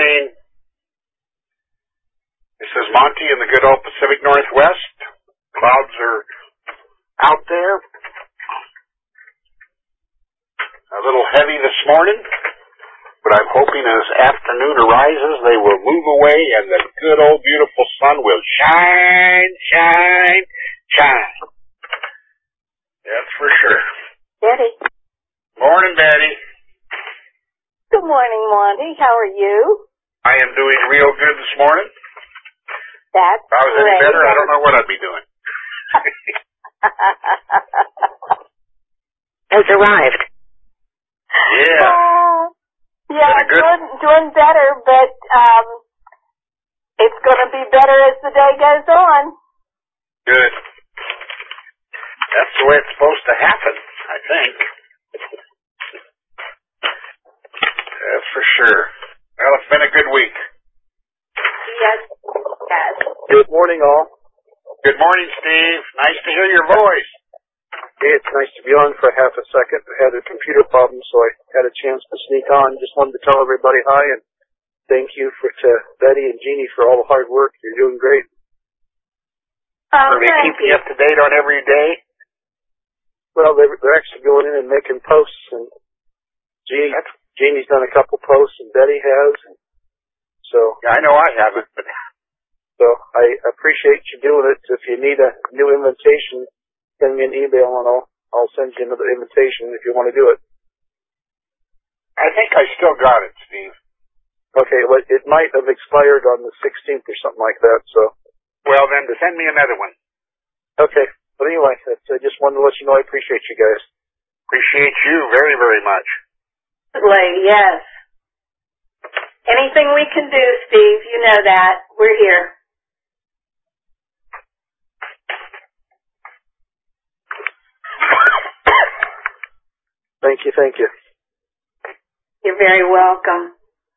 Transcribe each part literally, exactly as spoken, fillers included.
morning. This is Monty in the good old Pacific Northwest. Clouds are out there. A little heavy this morning, but I'm hoping as afternoon arises they will move away and the good old beautiful sun will shine, shine, shine. That's for sure. Betty. Morning, Betty. Good morning, Monty. How are you? I am doing real good this morning. That's If I was great. any better, I don't know what I'd be doing. Has arrived. Yeah. Uh, yeah, Pretty good. doing, doing better, but um, it's going to be better as the day goes on. Good. That's the way it's supposed to happen, I think. That's for sure. Well, it's been a good week. Yes, yes. Good morning, all. Good morning, Steve. Nice to hear your voice. Hey, it's nice to be on for half a second. I had a computer problem, so I had a chance to sneak on. Just wanted to tell everybody hi and thank you for to Betty and Jeannie for all the hard work. You're doing great. Oh, Are they thank keeping you. you up to date on every day? Well, they're, they're actually going in and making posts, and Jeannie, Jeannie's done a couple posts, and Betty has. And so, Yeah, I know I haven't, but so I appreciate you doing it. If you need a new invitation, send me an email, and I'll I'll send you another invitation if you want to do it. I think I still got it, Steve. Okay, well, it might have expired on the sixteenth or something like that. So, Well, then send me another one. okay. But anyway, that's, I just wanted to let you know I appreciate you guys. Appreciate you very, very much. Lady, yes. Anything we can do, Steve, you know that. We're here. Thank you, thank you. You're very welcome.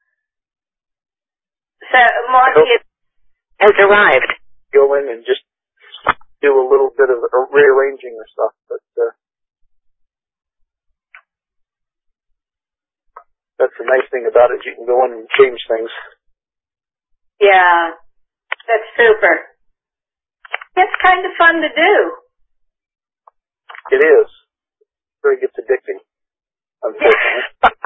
So, Monty, Nope. Has arrived. Go in and just do a little bit of uh, rearranging or stuff, but uh, that's the nice thing about it. You can go in and change things. yeah, that's super. It's kind of fun to do. It is. It gets addicting, unfortunately.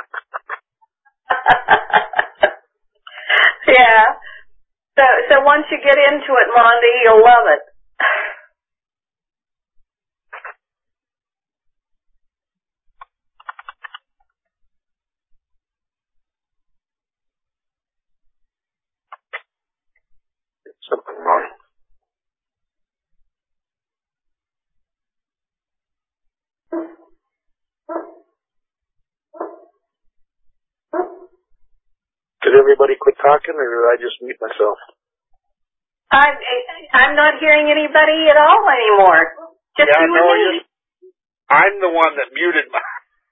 Yeah. So, so once you get into it, Monty, you'll love it. Something wrong. Did everybody quit talking, or did I just mute myself? I'm, I'm not hearing anybody at all anymore. Just Yeah, you no, and me. you're- I'm the one that muted my...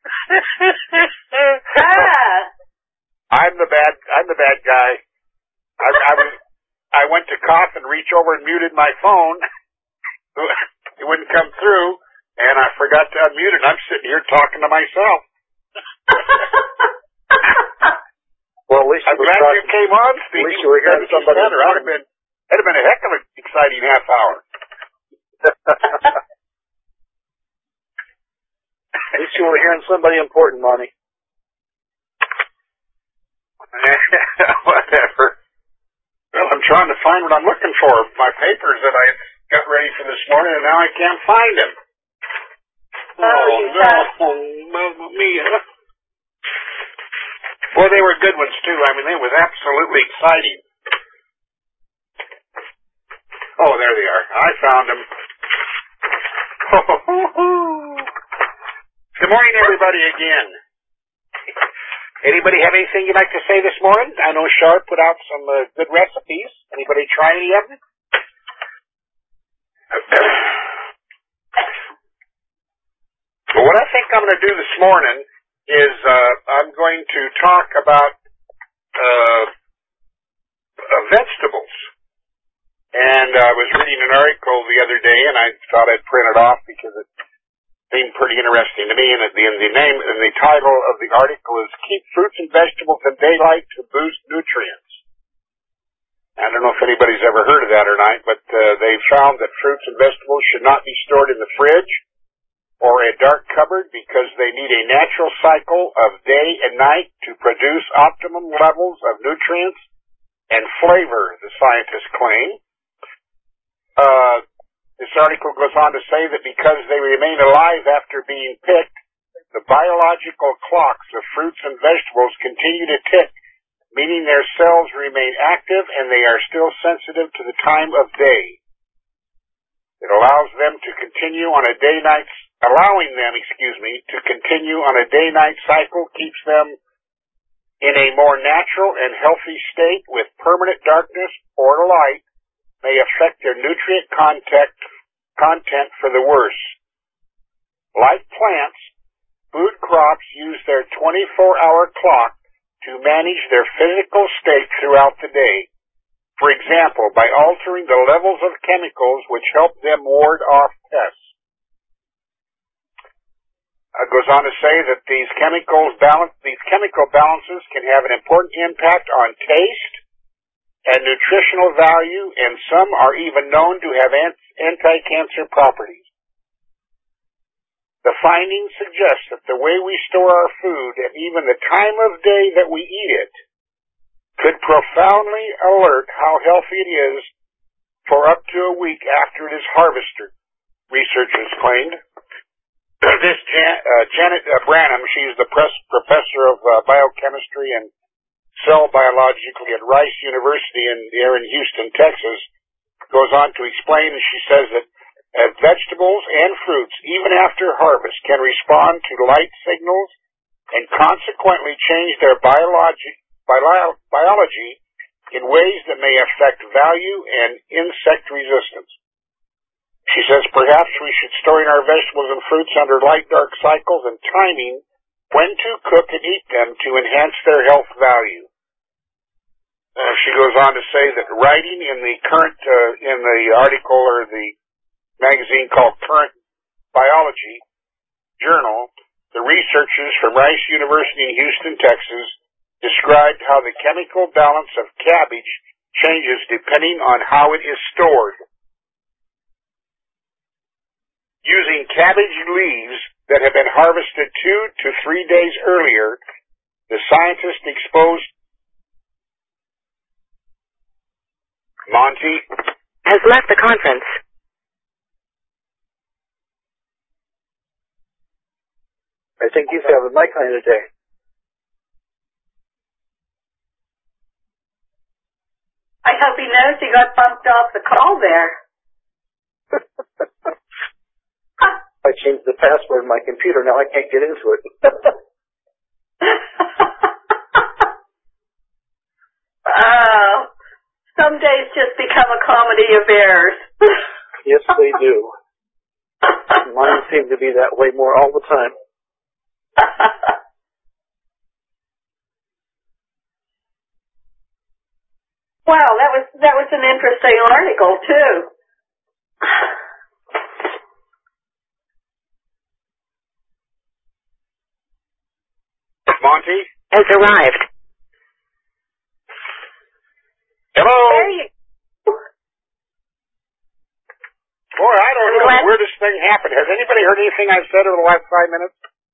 Ah. I'm the bad. I'm the bad guy. I, I was. I went to cough and reach over and muted my phone. It wouldn't come through, and I forgot to unmute it. I'm sitting here talking to myself. Well, at least I'm you were glad talking. you came on, Steve. At least you were hearing somebody. Better. I'd have been. It'd have been a heck of an exciting half hour. At least you were hearing somebody important, Monty. Whatever. Well, I'm trying to find what I'm looking for. My papers that I got ready for this morning, and now I can't find them. Oh, you no. Oh, Mamma mia. Well, they were good ones, too. I mean, it was absolutely exciting. Oh, there they are. I found them. Good morning, everybody, again. Anybody have anything you'd like to say this morning? I know Sharp put out some uh, good recipes. Anybody try any of them? Well, what I think I'm going to do this morning is uh, I'm going to talk about uh, uh, vegetables. And I was reading an article the other day, and I thought I'd print it off because it seemed pretty interesting to me. And the, and the name and the title of the article is "Keep Fruits and Vegetables in Daylight to Boost Nutrients." anybody's ever heard of that or not, but uh, they've found that fruits and vegetables should not be stored in the fridge or a dark cupboard because they need a natural cycle of day and night to produce optimum levels of nutrients and flavor, the scientists claim. Uh, this article goes on to say that because they remain alive after being picked, the biological clocks of fruits and vegetables continue to tick, meaning their cells remain active and they are still sensitive to the time of day. It allows them to continue on a day-night, allowing them, excuse me, to continue on a day-night cycle keeps them in a more natural and healthy state with permanent darkness or light may affect their nutrient content, content for the worse. Like plants, food crops use their twenty-four hour clock to manage their physical state throughout the day. For example, by altering the levels of chemicals which help them ward off pests. It goes on to say that these chemicals balance, these chemical balances can have an important impact on taste and nutritional value, and some are even known to have anti-cancer properties. The findings suggest that the way we store our food and even the time of day that we eat it could profoundly alert how healthy it is for up to a week after it is harvested, researchers claimed. This Jan, uh, Janet uh, Branham, she's the press, professor of uh, biochemistry and cell biology at Rice University in, here in Houston, Texas, goes on to explain, and she says that uh, vegetables and fruits, even after harvest, can respond to light signals and consequently change their biology, bio, biology in ways that may affect value and insect resistance. She says perhaps we should store in our vegetables and fruits under light-dark cycles and timing when to cook and eat them to enhance their health value. Uh, she goes on to say that writing in the current, uh, in the article or the magazine called Current Biology Journal, the researchers from Rice University in Houston, Texas, described how the chemical balance of cabbage changes depending on how it is stored. Using cabbage leaves that have been harvested two to three days earlier, the scientists exposed Monty has left the conference. I think he's having my kind of day. I hope he knows he got bumped off the call there. I changed the password in my computer. Now I can't get into it. Oh, some days just become a comedy of errors. Yes, they do. Mine seem to be that way more all the time. Wow, that was that was an interesting article too. Monty has arrived. Hello. There you go. Boy, I don't know where this thing happened. Has anybody heard anything I've said over the last five minutes?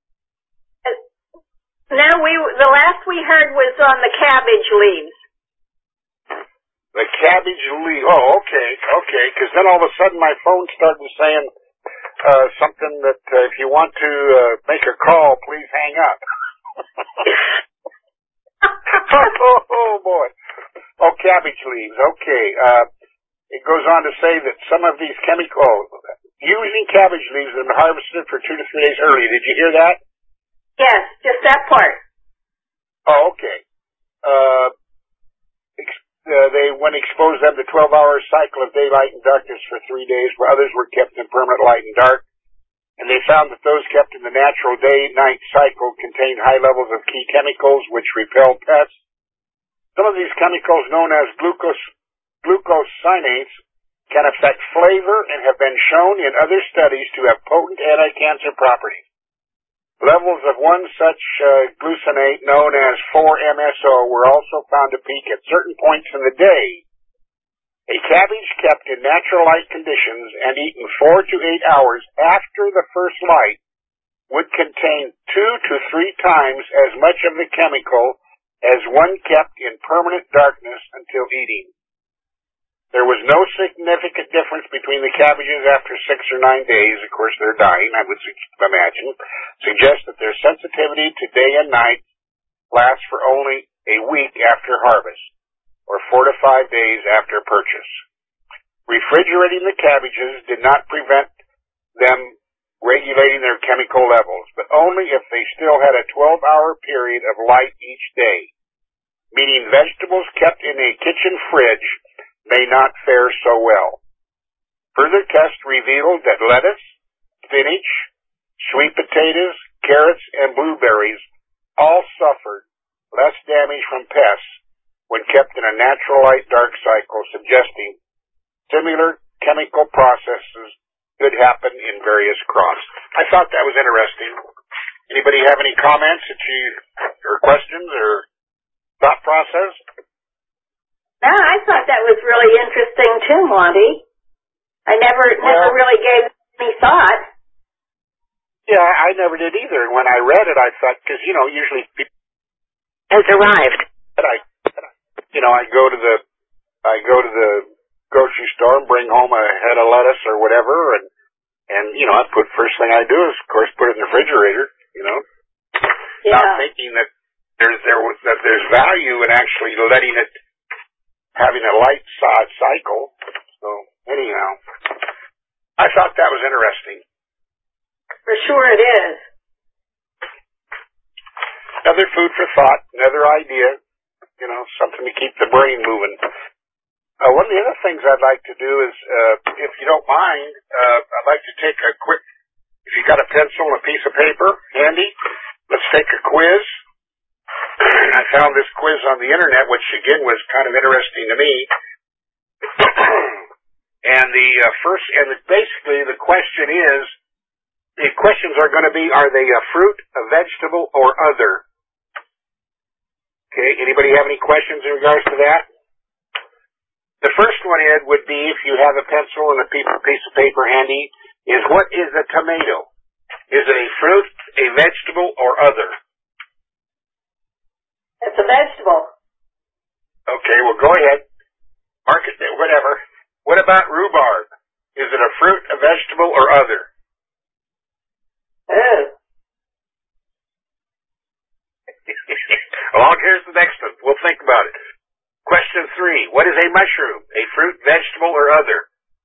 No, we the last we heard was on the cabbage leaves. The cabbage leaf. Oh, okay, okay. Because then all of a sudden my phone started saying uh, something that uh, if you want to uh, make a call, please hang up. oh, oh boy. Oh, cabbage leaves. Okay. Uh, it goes on to say that some of these chemical, oh, using cabbage leaves that have been harvested for two to three days earlier. Did you hear that? Yes, just that part. Oh, okay. Uh, ex- uh, they when exposed them to twelve hour cycle of daylight and darkness for three days, where others were kept in permanent light and dark. And they found that those kept in the natural day-night cycle contained high levels of key chemicals which repel pests. Some of these chemicals, known as glucose, glucosinates, can affect flavor and have been shown in other studies to have potent anti-cancer properties. Levels of one such uh, glucosinate, known as four M S O, were also found to peak at certain points in the day A cabbage kept in natural light conditions and eaten four to eight hours after the first light would contain two to three times as much of the chemical as one kept in permanent darkness until eating. There was no significant difference between the cabbages after six or nine days. Of course, they're dying, I would imagine. Suggest that their sensitivity to day and night lasts for only a week after harvest, or four to five days after purchase. Refrigerating the cabbages did not prevent them regulating their chemical levels, but only if they still had a twelve-hour period of light each day, meaning vegetables kept in a kitchen fridge may not fare so well. Further tests revealed that lettuce, spinach, sweet potatoes, carrots, and blueberries all suffered less damage from pests when kept in a natural light dark cycle, suggesting similar chemical processes could happen in various crops. I thought that was interesting. Anybody have any comments that you, or questions or thought process? No, I thought that was really interesting too, Monty. I never, Well, never really gave it any thought. Yeah, I never did either. When I read it, I thought, because, you know, usually people Has arrived. I, you know, I go to the, I go to the grocery store and bring home a head of lettuce or whatever, and, and, you know, I put, first thing I do is, of course, put it in the refrigerator, you know, Yeah. not thinking that there's, there was, that there's value in actually letting it, having a light sod cycle. So, anyhow, I thought that was interesting. For sure it is. Another food for thought, another idea, you know, something to keep the brain moving. Uh, one of the other things I'd like to do is, uh, if you don't mind, uh, I'd like to take a quick, if you got a pencil and a piece of paper handy, let's take a quiz. I found this quiz on the internet, which again was kind of interesting to me. And the uh, first, and the, basically the question is, the questions are going to be, are they a fruit, a vegetable, or other? Okay, anybody have any questions in regards to that? The first one, Ed, would be, if you have a pencil and a piece of paper handy, is what is a tomato? Is it a fruit, a vegetable, or other? It's a vegetable. Okay, well, go ahead. Mark it there, whatever. What about rhubarb? Is it a fruit, a vegetable, or other? Oh. Well, here's the next one. We'll think about it. Question three. What is a mushroom? A fruit, vegetable, or other?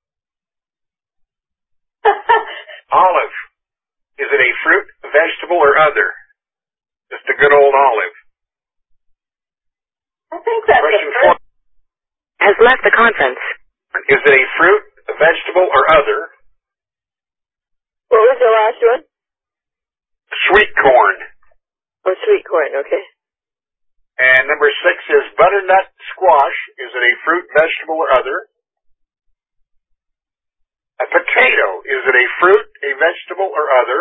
Olive. Is it a fruit, vegetable, or other? Just a good old olive. I think that's Question a fruit. four. Has left the conference. Is it a fruit, a vegetable, or other? What was the last one? Sweet corn. Oh, sweet corn, okay. And number six is butternut squash. Is it a fruit, vegetable, or other? A potato. Is it a fruit, a vegetable, or other?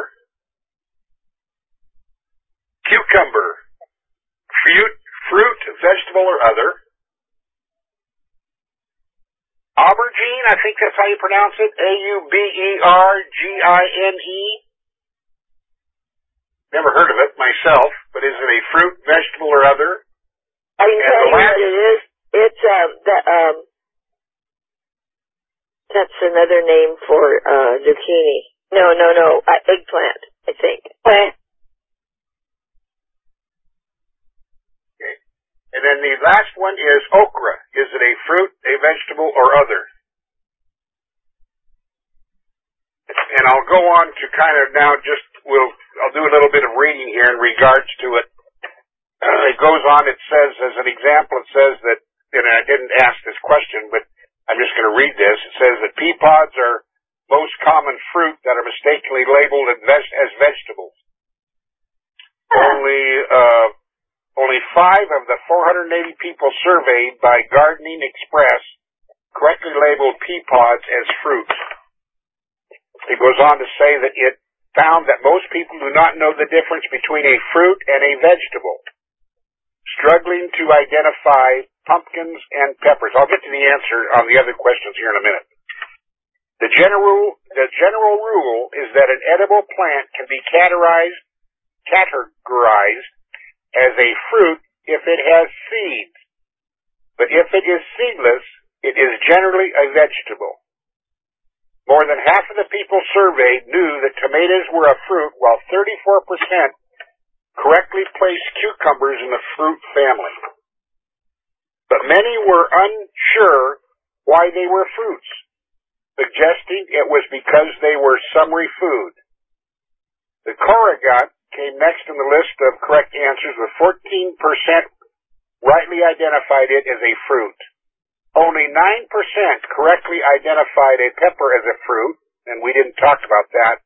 Cucumber. Fruit, fruit, vegetable, or other? Aubergine, I think that's how you pronounce it. A U B E R G I N E. Never heard of it myself, but is it a fruit, vegetable, or other? I can tell you what it is. It's, um, the, um, that's another name for, uh, zucchini. No, no, no, uh, eggplant, I think. Plant. Okay. And then the last one is okra. Is it a fruit, a vegetable, or other? And I'll go on to kind of now just, we'll, I'll do a little bit of reading here in regards to it. Uh, it goes on, it says, as an example, it says that, and I didn't ask this question, but I'm just going to read this. It says that pea pods are most common fruit that are mistakenly labeled as, veg- as vegetables. Only, uh, only five of the four hundred eighty people surveyed by Gardening Express correctly labeled pea pods as fruit. It goes on to say that it found that most people do not know the difference between a fruit and a vegetable, struggling to identify pumpkins, and peppers? I'll get to the answer on the other questions here in a minute. The general, the general rule is that an edible plant can be categorized, categorized as a fruit if it has seeds. But if it is seedless, it is generally a vegetable. More than half of the people surveyed knew that tomatoes were a fruit, while thirty-four percent correctly placed cucumbers in the fruit family. But many were unsure why they were fruits, suggesting it was because they were summery food. The courgette came next in the list of correct answers, with fourteen percent rightly identified it as a fruit. Only nine percent correctly identified a pepper as a fruit, and we didn't talk about that.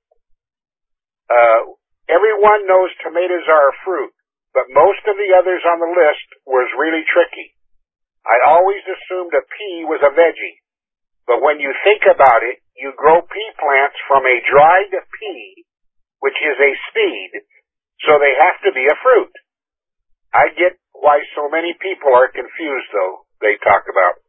Uh, everyone knows tomatoes are a fruit, but most of the others on the list was really tricky. I always assumed a pea was a veggie, but when you think about it, you grow pea plants from a dried pea, which is a seed, so they have to be a fruit. I get why so many people are confused, though, they talk about.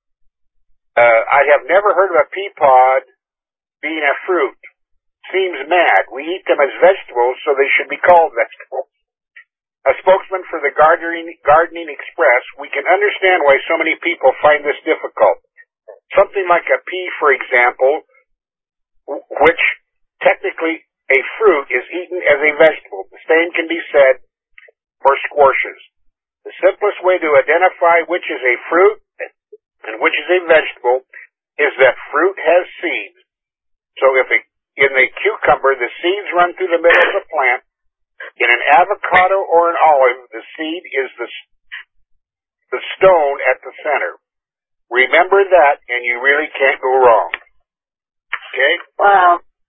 Uh, I have never heard of a pea pod being a fruit. Seems mad. We eat them as vegetables, so they should be called vegetables. A spokesman for the Gardening, Gardening Express, we can understand why so many people find this difficult. Something like a pea, for example, which technically a fruit, is eaten as a vegetable. The same can be said for squashes. The simplest way to identify which is a fruit and which is a vegetable is that fruit has seeds. So if it, in the cucumber, the seeds run through the middle of the plant, in an avocado or an olive, the seed is the, the stone at the center. Remember that, and you really can't go wrong. Okay? Wow.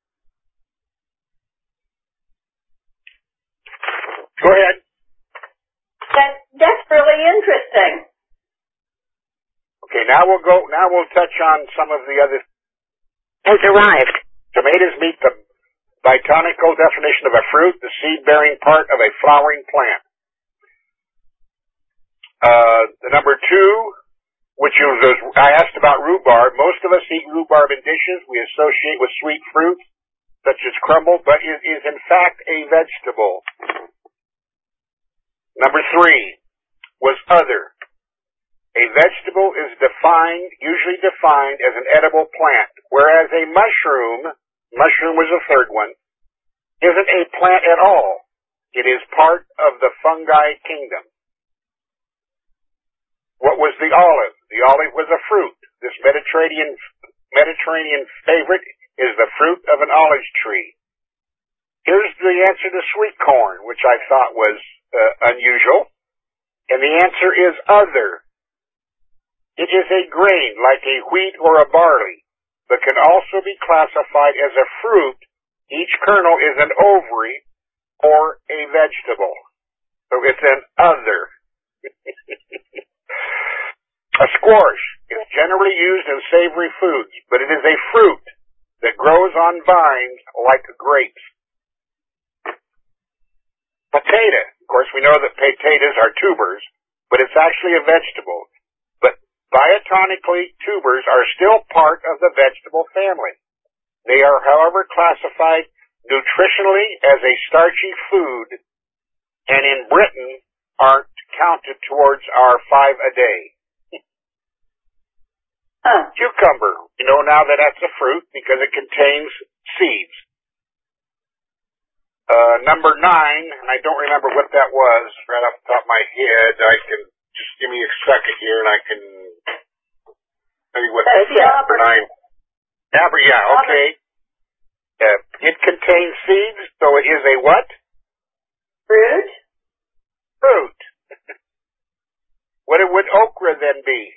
Go ahead. That, that's really interesting. Okay, now we'll go, now we'll touch on some of the other. Has arrived. Tomatoes meet the botanical definition of a fruit, the seed-bearing part of a flowering plant. Uh, the number two, which was, I asked about rhubarb. Most of us eat rhubarb in dishes we associate with sweet fruits, such as crumble, but it is in fact a vegetable. Number three was other. A vegetable is defined, usually defined as an edible plant, whereas a mushroom, mushroom was the third one, isn't a plant at all. It is part of the fungi kingdom. What was the olive? The olive was a fruit. This Mediterranean, Mediterranean favorite is the fruit of an olive tree. Here's the answer to sweet corn, which I thought was uh, unusual. And the answer is other. It is a grain like a wheat or a barley, but can also be classified as a fruit. Each kernel is an ovary or a vegetable. So it's an other. A squash is generally used in savory foods, but it is a fruit that grows on vines like grapes. Potato. Of course, we know that potatoes are tubers, but it's actually a vegetable. But biotonically, tubers are still part of the vegetable family. They are, however, classified nutritionally as a starchy food, and in Britain aren't counted towards our five a day. Huh. Cucumber. You know now that that's a fruit because it contains seeds. Uh, number nine, and I don't remember what that was right off the top of my head. I can, just give me a second here and I can tell you what that's number nine. Aber, yeah, okay. Uh, it contains seeds, so it is a what? Fruit? Fruit. What would okra then be?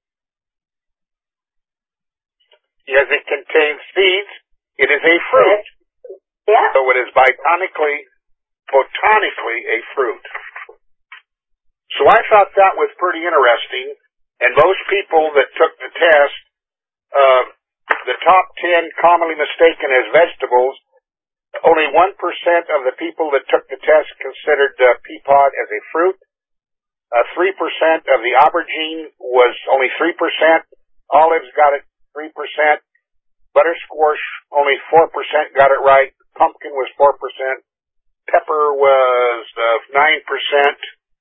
Yes, it contains seeds. It is a fruit. Yeah. So it is botanically, botanically a fruit. So I thought that was pretty interesting. And most people that took the test, uh, the top ten commonly mistaken as vegetables, only one percent of the people that took the test considered uh, pea pod as a fruit. uh, three percent of the aubergine was only three percent. Olives got it three percent. Buttersquash, only four percent got it right. Pumpkin was four percent. Pepper was uh, nine percent.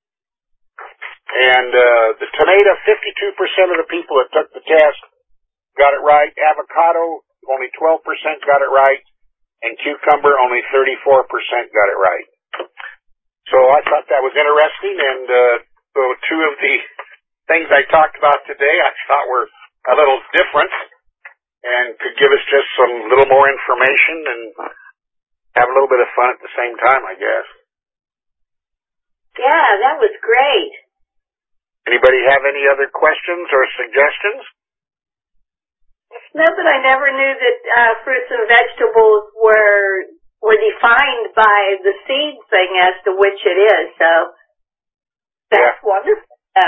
And uh, the tomato, fifty-two percent of the people that took the test got it right. Avocado, only twelve percent got it right. And cucumber, only thirty-four percent got it right. So I thought that was interesting, and uh, so two of the things I talked about today I thought were a little different and could give us just some little more information and have a little bit of fun at the same time, I guess. Yeah, that was great. Anybody have any other questions or suggestions? No, but I never knew that uh, fruits and vegetables were were defined by the seed thing as to which it is. So that's yeah. wonderful. So,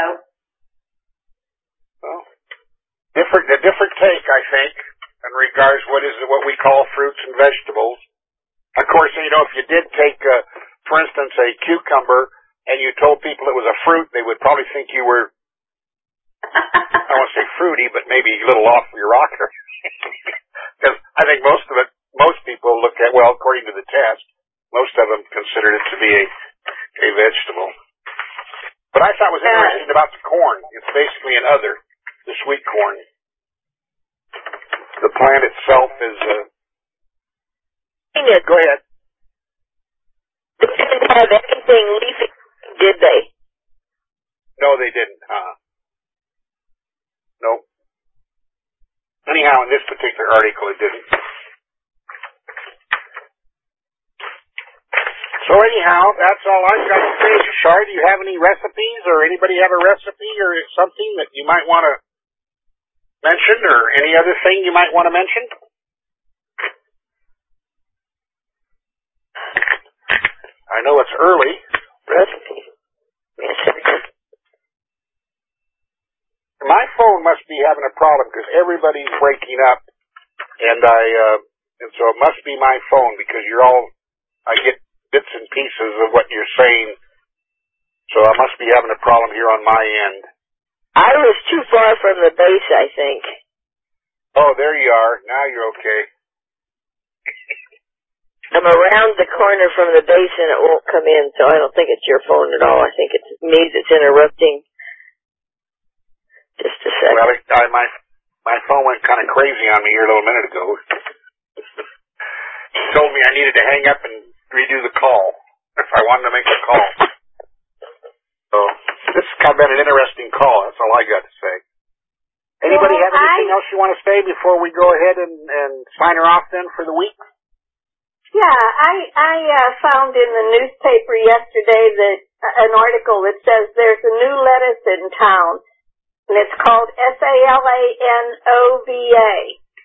well, different a different take, I think, in regards what is what we call fruits and vegetables. Of course, you know, if you did take, uh, for instance, a cucumber and you told people it was a fruit, they would probably think you were, I don't want to say fruity, but maybe a little off your rocker. Because I think most of it, most people look at, well, according to the test, most of them considered it to be a, a vegetable. But I thought was interesting about the corn. It's basically an other, the sweet corn. The plant itself is, uh, go ahead. They didn't have anything leafy, did they? No, they didn't, huh? Nope. Anyhow, in this particular article, it didn't. So anyhow, that's all I've got to say. Shar, do you have any recipes, or anybody have a recipe or something that you might want to mention, or any other thing you might want to mention? I know it's early. Recipe. Yes, sir. My phone must be having a problem because everybody's breaking up, and I uh, and so it must be my phone because you're all. I get bits and pieces of what you're saying, so I must be having a problem here on my end. I was too far from the base, I think. Oh, there you are. Now you're okay. I'm around the corner from the base and it won't come in, so I don't think it's your phone at all. I think it's me that's interrupting. Just a second. Well, I, my my phone went kind of crazy on me here a little minute ago. She told me I needed to hang up and redo the call if I wanted to make a call. So this has kind of been an interesting call. That's all I got to say. Anybody well, have anything I... else you want to say before we go ahead and, and sign her off then for the week? Yeah, I I uh, found in the newspaper yesterday that uh, an article that says there's a new lettuce in town. And it's called S A L A N O V A.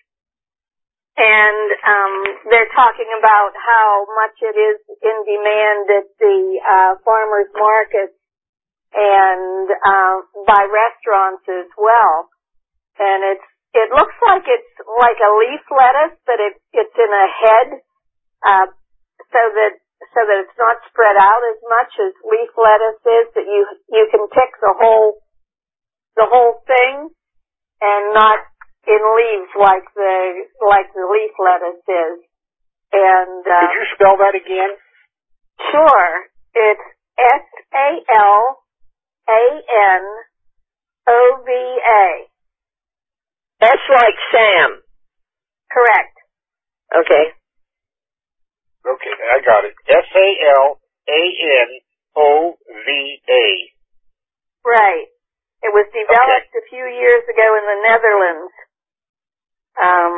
And um, they're talking about how much it is in demand at the uh, farmers markets and uh, by restaurants as well. And it's it looks like it's like a leaf lettuce, but it, it's in a head, uh, so that so that it's not spread out as much as leaf lettuce is. That you you can pick the whole. the whole thing and not in leaves like the like the leaf lettuce is. And uh, could you spell that again? Sure. It's S A L A N O V A. That's like Sam. Correct. Okay. Okay, I got it. S A L A N O V A. Right. It was developed okay. a few years ago in the Netherlands. Um,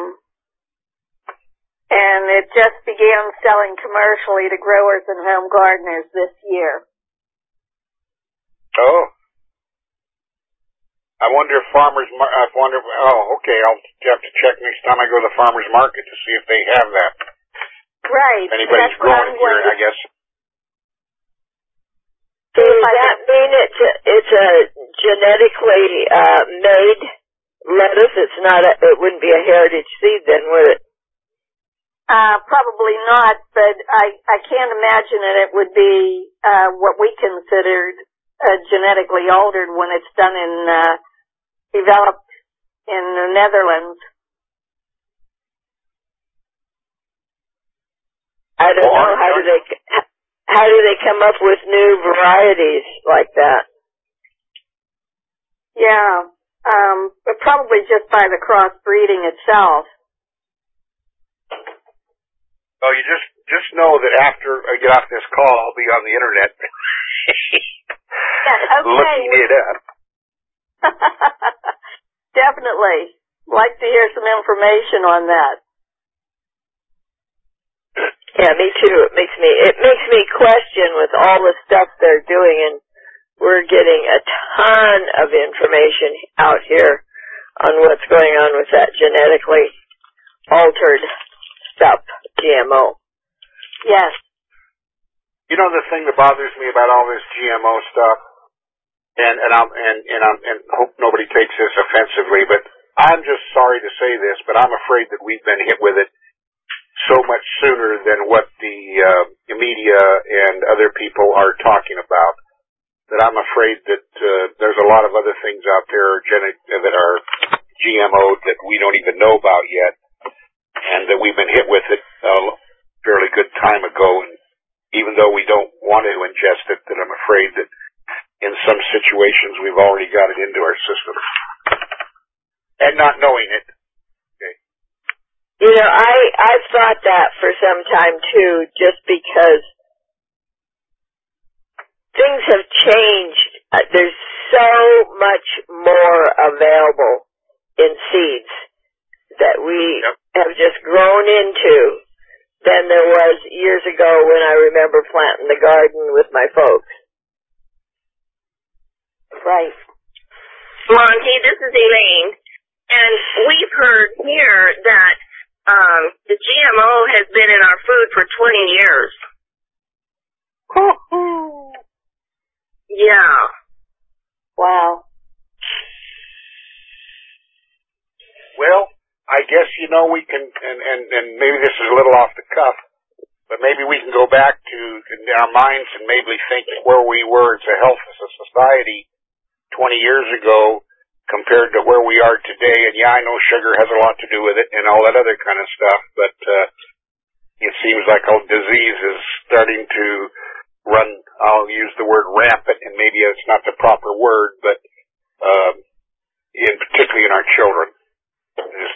and it just began selling commercially to growers and home gardeners this year. Oh. I wonder if farmers, I wonder, oh, okay, I'll have to check next time I go to the farmers market to see if they have that. Right. If anybody's growing it here, I guess. So does that mean it's a, it's a genetically uh, made lettuce? It's not a, it wouldn't be a heritage seed then, would it? Uh, probably not, but I, I can't imagine that it would be uh, what we considered uh, genetically altered when it's done in, uh, developed in the Netherlands. I don't know, how do they, how do they come up with new varieties like that? Yeah, um, but probably just by the crossbreeding itself. Oh, you just just know that after I get off this call, I'll be on the internet yeah, okay. looking it up. Definitely. Like to hear some information on that. Yeah, me too. It makes me it makes me question with all the stuff they're doing, and we're getting a ton of information out here on what's going on with that genetically altered stuff, G M O. Yes. You know the thing that bothers me about all this G M O stuff, and and I'm and and I'm and hope nobody takes this offensively, but I'm just sorry to say this, but I'm afraid that we've been hit with it so much sooner than what the uh, media and other people are talking about. That I'm afraid that uh, there's a lot of other things out there genetic that are G M O that we don't even know about yet, and that we've been hit with it a fairly good time ago. And even though we don't want to ingest it, that I'm afraid that in some situations we've already got it into our system, and not knowing it. Okay. You know, I I've thought that for some time too, just because things have changed. Uh, there's so much more available in seeds that we Yep. have just grown into than there was years ago when I remember planting the garden with my folks. Right. Monty, this is Elaine. And we've heard here that um, the G M O has been in our food for twenty years. Yeah. Wow. Well, I guess, you know, we can, and, and, and maybe this is a little off the cuff, but maybe we can go back to our minds and maybe think where we were as a health as a society twenty years ago compared to where we are today. And yeah, I know sugar has a lot to do with it and all that other kind of stuff, but uh, it seems like all disease is starting to run, I'll use the word rampant, and maybe it's not the proper word, but um, in particularly in our children. Just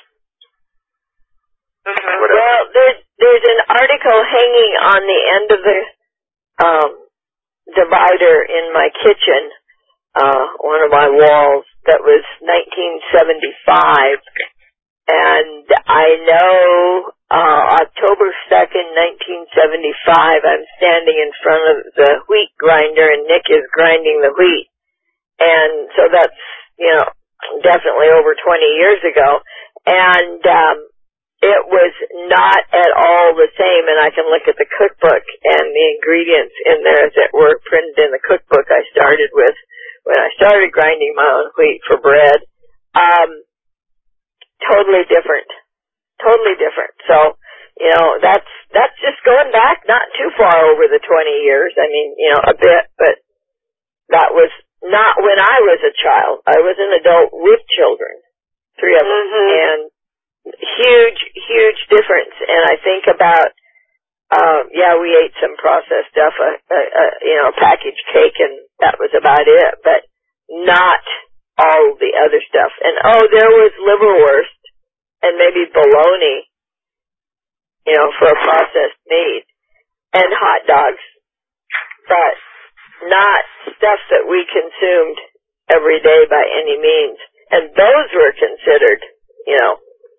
Mm-hmm. Well, there's there's an article hanging on the end of the um, divider in my kitchen, uh, one of my walls, that was nineteen seventy-five, and I know uh, October second, nineteen seventy-five, I'm standing in front of the wheat grinder, and Nick is grinding the wheat, and so that's, you know, definitely over twenty years ago, and um, it was not at all the same, and I can look at the cookbook and the ingredients in there that were printed in the cookbook I started with when I started grinding my own wheat for bread. Um, totally different. Totally different. So, you know, that's, that's just going back not too far over the twenty years. I mean, you know, a bit, but that was not when I was a child. I was an adult with children, three of them, Mm-hmm. and huge, huge difference. And I think about, um, yeah, we ate some processed stuff, a, a, a, you know, packaged cake, and that was about it, but not all the other stuff. And, oh, there was liverwurst and maybe bologna, you know, for a processed meat, and hot dogs, but not stuff that we consumed every day by any means. And those were considered, you know,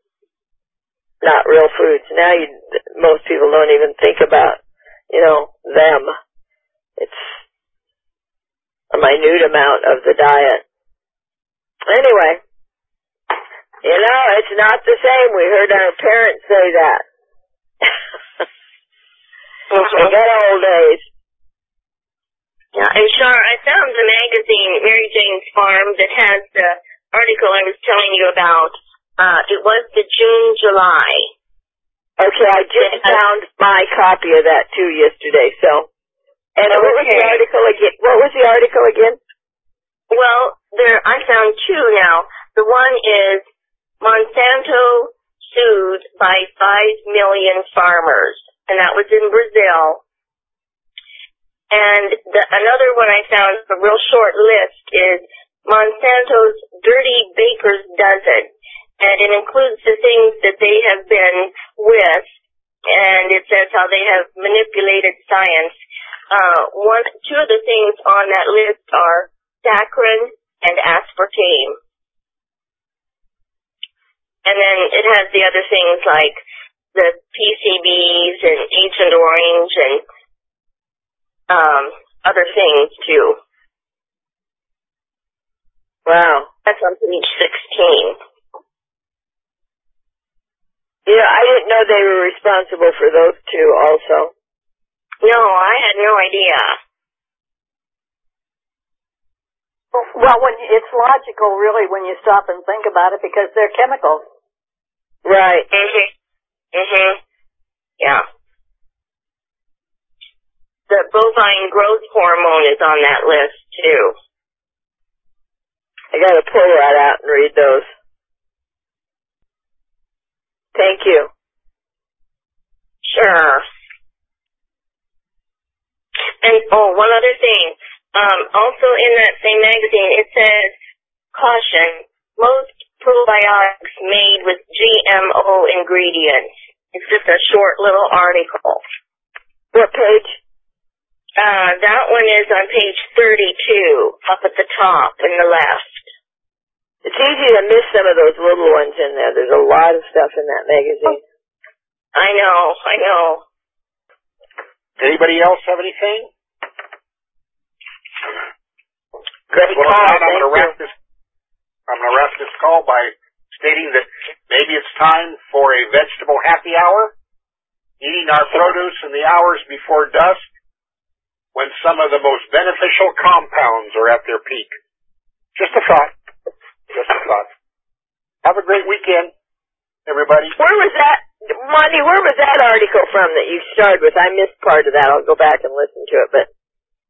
not real foods. Now you, most people don't even think about, you know, them. It's a minute amount of the diet. Anyway, you know, it's not the same. We heard our parents say that. Mm-hmm. Good old days. Yeah, and Char, I found the magazine, Mary Jane's Farm, that has the article I was telling you about. Uh, it was the June, July. Okay, I just found my copy of that too yesterday, so And Okay. what was the article again? What was the article again? Well, there I found two now. The one is Monsanto sued by five million farmers, and that was in Brazil. And the, another one I found, a real short list, is Monsanto's Dirty Baker's Dozen, and it includes the things that they have been with, and it says how they have manipulated science. Uh, one, two of the things on that list are saccharin and aspartame. And then it has the other things like the P C Bs and Agent Orange and um, other things too. Wow. That's on page sixteen. Yeah, I didn't know they were responsible for those two also. No, I had no idea. Well, when it's logical, really, when you stop and think about it, because they're chemicals. Right. Mhm. Mhm. Yeah. The bovine growth hormone is on that list too. I gotta pull that out and read those. Thank you. Sure. And, oh, one other thing. Um, also in that same magazine, it says, caution, most probiotics made with G M O ingredients. It's just a short little article. What page? Uh, that one is on page thirty-two, up at the top in the left. It's easy to miss some of those little ones in there. There's a lot of stuff in that magazine. I know, I know. Anybody else have anything? Great Well, call. I'm Thank going to you. wrap this. I'm going to wrap this call by stating that maybe it's time for a vegetable happy hour, eating our produce in the hours before dusk, when some of the most beneficial compounds are at their peak. Just a thought. Just a thought. Have a great weekend, everybody. Where was that, Monty, where was that article from that you started with? I missed part of that. I'll go back and listen to it, but.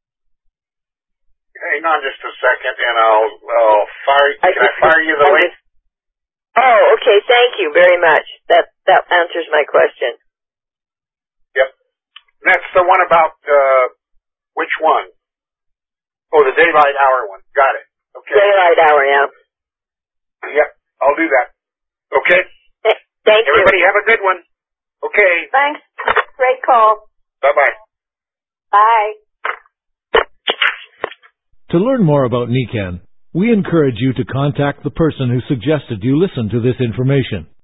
Hang on just a second, and I'll, I'll fire. I Can I just- fire you the I link? just- Oh, okay. Thank you very much. That that answers my question. Yep. That's the one about uh, which one? Oh, the daylight hour one. Got it. Okay. Daylight hour, yeah. Yep. I'll do that. Okay. Th- Thank Everybody you. have a good one. Okay. Thanks. Great call. Bye-bye. Bye. To learn more about NECAN, we encourage you to contact the person who suggested you listen to this information.